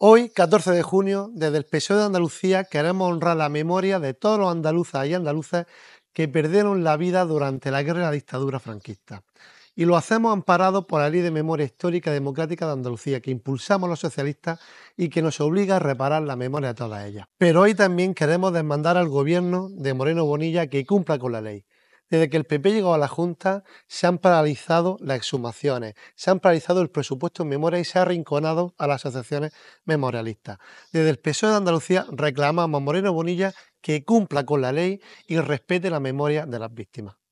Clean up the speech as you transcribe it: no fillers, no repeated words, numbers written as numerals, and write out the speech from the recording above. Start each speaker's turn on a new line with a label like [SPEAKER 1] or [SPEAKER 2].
[SPEAKER 1] Hoy, 14 de junio, desde el PSOE de Andalucía queremos honrar la memoria de todos los andaluzas y andaluces que perdieron la vida durante la guerra de la dictadura franquista. Y lo hacemos amparado por la Ley de Memoria Histórica y Democrática de Andalucía, que impulsamos los socialistas y que nos obliga a reparar la memoria de todas ellas. Pero hoy también queremos demandar al gobierno de Moreno Bonilla que cumpla con la ley. Desde que el PP llegó a la Junta, se han paralizado las exhumaciones, se han paralizado el presupuesto en memoria y se ha arrinconado a las asociaciones memorialistas. Desde el PSOE de Andalucía reclamamos a Moreno Bonilla que cumpla con la ley y respete la memoria de las víctimas.